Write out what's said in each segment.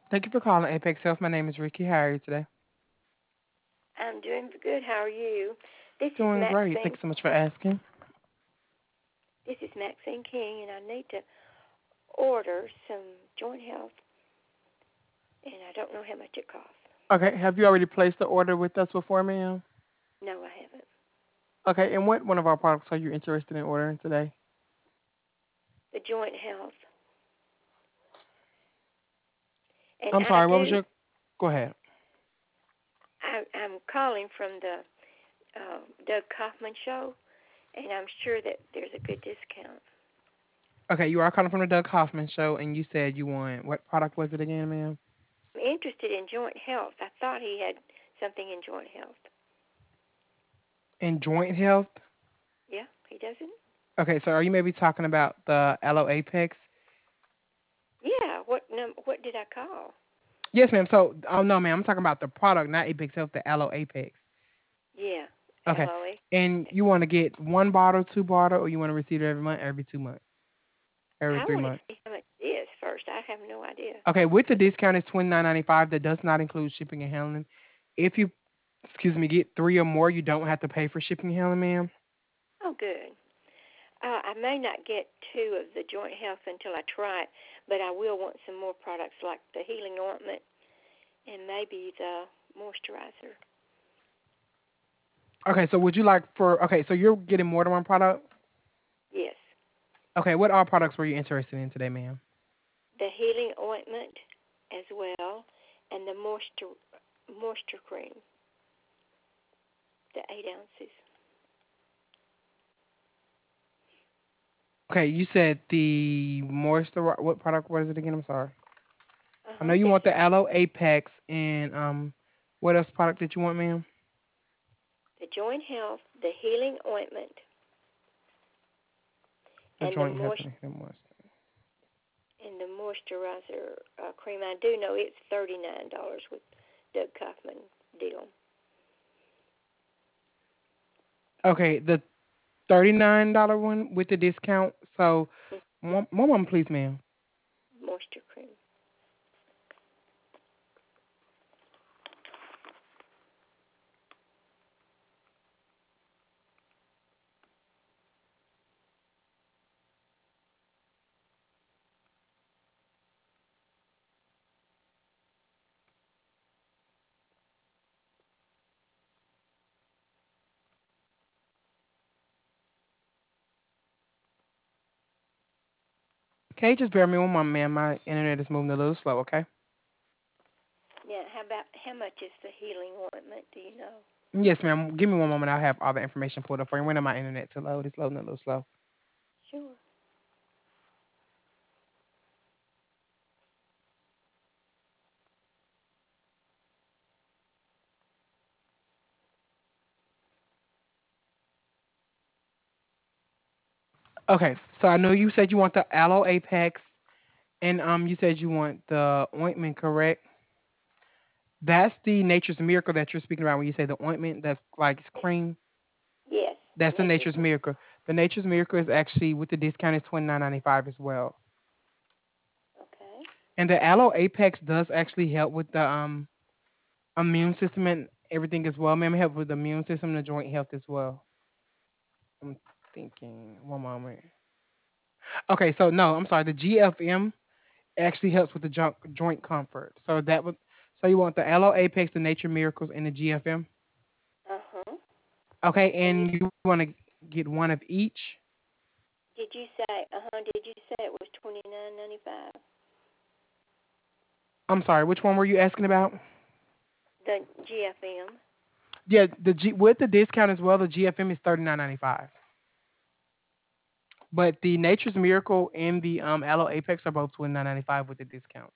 Thank you for calling Apex Health. My name is Ricky. How are you today? I'm doing good. How are you? This is Doing great. Maxine. Thanks so much for asking. This is Maxine King, and I need to order some joint health, and I don't know how much it costs. Okay, have you already placed the order with us before, ma'am? No, I haven't. Okay, and what one of our products are you interested in ordering today? The joint health, and I'm I sorry, what was do. your. Go ahead. I'm calling from the Doug Kaufman show, and I'm sure that there's a good discount. Okay, you are calling from the Doug Hoffman show, and you said you want. What product was it again, ma'am? I'm interested in joint health. I thought he had something in joint health. In joint health? Yeah, he doesn't. Okay, so are you maybe talking about the Aloe Apex? Yeah. What did I call? Yes, ma'am. So, oh no, ma'am, I'm talking about the product, not Apex Health, the Aloe Apex. Yeah. Okay, LOA. and you want to get one bottle, two bottle, or you want to receive it every month, every 2 months, every I three want to months? see how much it is first. I have no idea. Okay, with the discount it's $29.95. That does not include shipping and handling. If you, excuse me, get three or more, you don't have to pay for shipping and handling, ma'am. Oh, good. I may not get two of the joint health until I try it, but I will want some more products like the healing ointment and maybe the moisturizer. Okay, so would you like for? Okay, so you're getting more than one product. Yes, Okay, what all products were you interested in today, ma'am? the healing ointment as well, and the moisture cream, the 8 ounces. Okay, you said the moisture. What product was it again? I'm sorry. I know you It's want the Aloe Apex and what else product did you want, ma'am? the joint health, the healing ointment, The and the joint health moist and the moisture. and the moisturizer cream. I do know it's $39 with Doug Kaufman deal. Okay, the $39 one with the discount. So, one moment, please, ma'am. Moisture cream. Okay, just bear me one moment, ma'am. My internet is moving a little slow. Okay. Yeah, how much is the healing ointment? Do you know? Yes, ma'am. Give me one moment. I'll have all the information pulled up for you. When my internet to load? It's loading a little slow. Sure. Okay, so I know you said you want the Aloe Apex, and you said you want the ointment, correct? That's the Nature's Miracle that you're speaking about when you say the ointment. That's like it's cream. Yes, the That's the nature's Nature's Miracle. The Nature's Miracle is actually with the discount is $29.95 as well. okay. And the Aloe Apex does actually help with the immune system and everything as well. Ma'am, it help with the immune system and the joint health as well. I'm thinking one moment. Okay, so no, I'm sorry. The GFM actually helps with the joint comfort. So that would so you want the Aloe Apex, the Nature Miracles, and the GFM. Uh huh. Okay, And and you want to get one of each. did you say? Did you say it was 29.95? I'm sorry, which one were you asking about? The GFM. Yeah, the G with the discount as well. The GFM is $39.95, but the Nature's Miracle and the Aloe Apex are both $29.95 with the discount.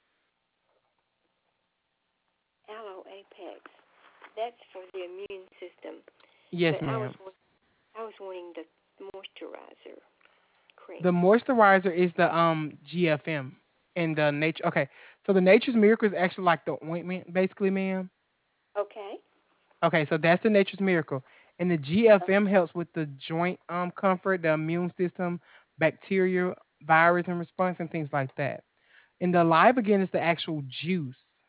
Aloe Apex. That's for the immune system. Yes, But ma'am. I was wanting the moisturizer The cream. moisturizer is the GFM and the nature. Okay, so the Nature's Miracle is actually like the ointment, basically, ma'am. Okay. Okay, so that's the Nature's Miracle, and the GFM helps with the joint comfort, the immune system, bacteria, virus and response, and things like that. And the Alive Again is the actual juice.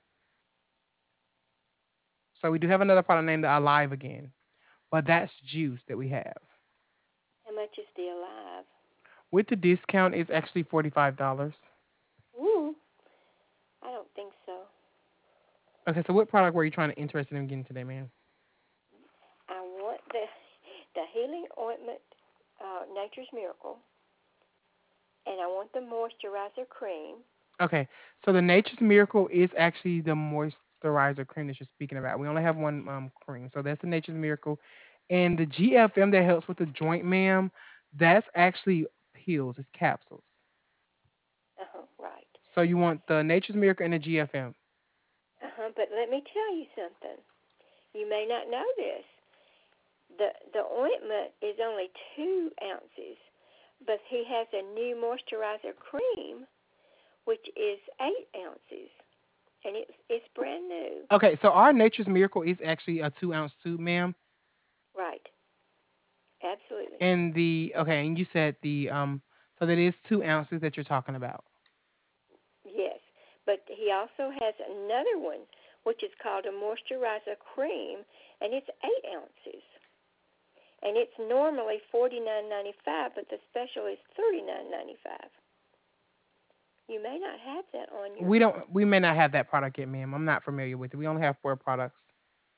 So we do have another product named the Alive Again, but that's juice that we have. How much is the Alive? With the discount, it's actually $45. Ooh, I don't think so. Okay, so what product were you trying to interested in getting today, man? I want the healing ointment, Nature's Miracle, and I want the moisturizer cream. Okay, so the Nature's Miracle is actually the moisturizer cream that you're speaking about. We only have one cream, so that's the Nature's Miracle, and the GFM that helps with the joint, ma'am. That's actually pills. It's capsules. Right. So you want the Nature's Miracle and the GFM. But let me tell you something. You may not know this. The ointment is only 2 ounces, but he has a new moisturizer cream, which is 8 ounces, and it's brand new. Okay, so our Nature's Miracle is actually a 2 ounce tube, ma'am. Right. Absolutely. And the okay, and you said so that is 2 ounces that you're talking about. Yes. But he also has another one, which is called a moisturizer cream, and it's 8 ounces. And it's normally $49.95, but the special is $39.95. You may not have that on your. We may not have that product yet, ma'am. I'm not familiar with it. We only have 4 products.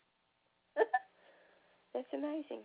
That's amazing.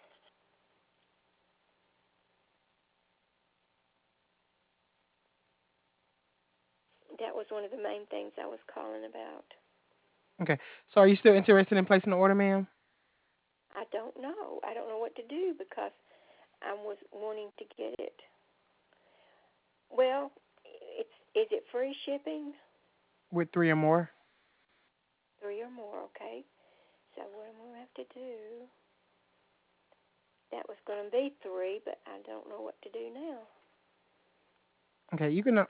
That was one of the main things I was calling about. Okay. So are you still interested in placing the order, ma'am? I don't know. I don't know what to do because I was wanting to get it. Well, it's is it free shipping? With 3 or more? 3 or more, okay. So what I'm gonna have to do? That was gonna be 3, but I don't know what to do now. Okay, you can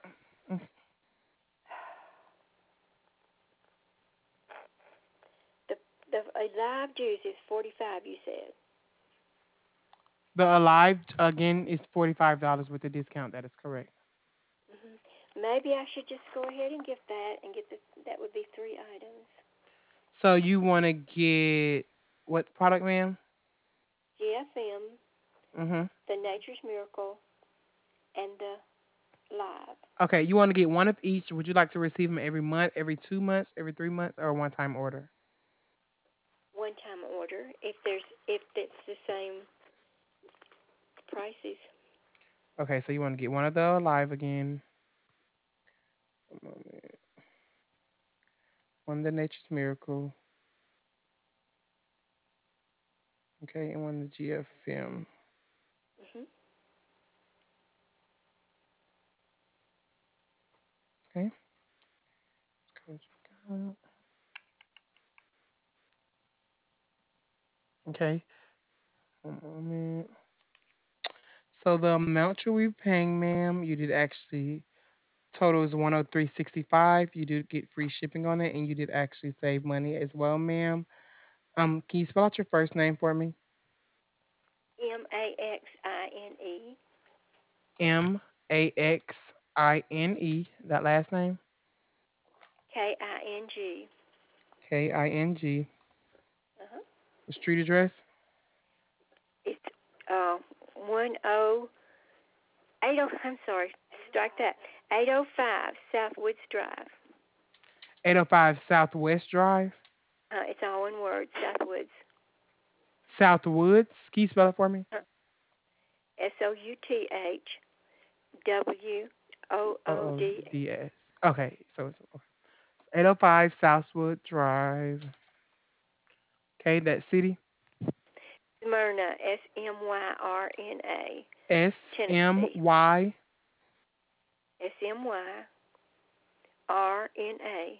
The the Alive juice is 45. You said. the Alive again is $45 with the discount. That is correct. Maybe I should just go ahead and get that and get the. That would be 3 items. So you want to get what product, ma'am? GFM, Mhm. the Nature's Miracle, and the Live. Okay, you want to get one of each. Would you like to receive them every month, every 2 months, every 3 months, or a one-time order? One time order. If it's the same prices. Okay, so you want to get one of the Alive again, one moment. One of the Nature's Miracle, okay, and one of the GFM. Mhm. Okay. Okay. One moment. So the amount you'll be paying, ma'am, you did actually total is 103.65. You did get free shipping on it, and you did actually save money as well, ma'am. Can you spell out your first name for me? Maxine. Maxine. That last name? King. King. Uh-huh. The street address? It's uh 1080. I'm sorry. Strike that. 805 Southwoods Drive. 805 Southwest Drive. It's all one word. Southwoods. Southwoods. Can you spell it for me? SOUTHWOOD. OODS. Okay, so it's 805 Southwood Drive. Okay, that city. Smyrna. Smyrna. S M Tennessee. Y. Smyrna.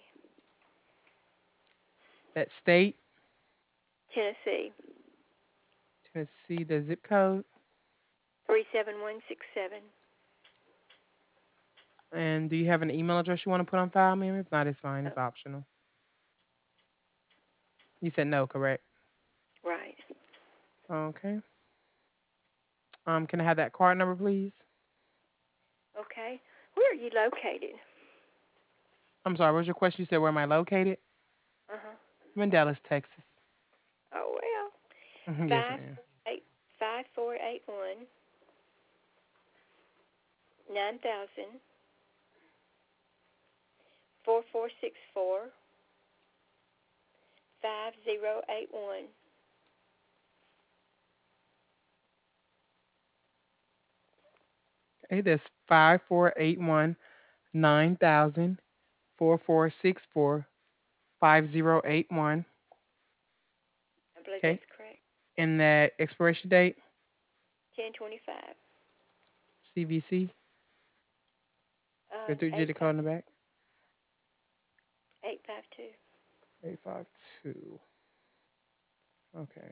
That state. Tennessee. Tennessee. The zip code. 37167. And do you have an email address you want to put on file, ma'am? If not, it's fine. Oh, It's optional. You said no, correct? right. Okay. Can I have that card number, please? Okay. Where are you located? I'm sorry, what was your question? You said where am I located? Uh huh. I'm in Dallas, Texas. Oh well. Yes, Five ma'am. 5481 9000 4464 5081. Hey, that's 5481 9000 4464 5081. I believe Okay. that's correct. And that expiration date, 1025. CVC, the three-digit code in the back, 852. 852. Okay.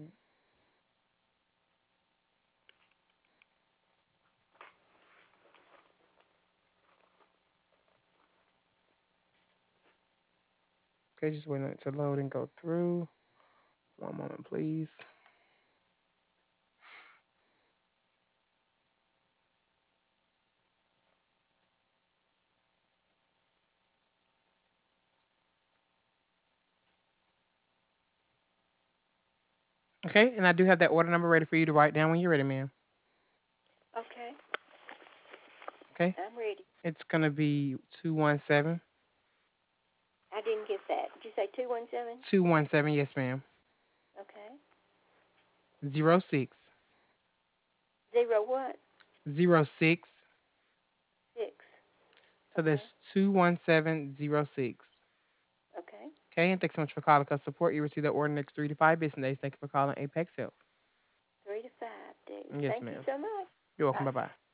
Okay, just waiting it to load and go through. One moment, please. Okay, and I do have that order number ready for you to write down when you're ready, ma'am. Okay, Okay, I'm ready. it's gonna be 217. I didn't get that. Did you say 217? 217, yes, ma'am. Okay. 06. Zero what? 06. 6. So Okay. that's 21706. Okay. Okay, and thanks so much for calling us support. You receive the order next 3 to 5 business days. Thank you for calling Apex Health. 3 to 5 days. Yes, Thank you ma'am. so much. You're welcome. Bye. Bye bye.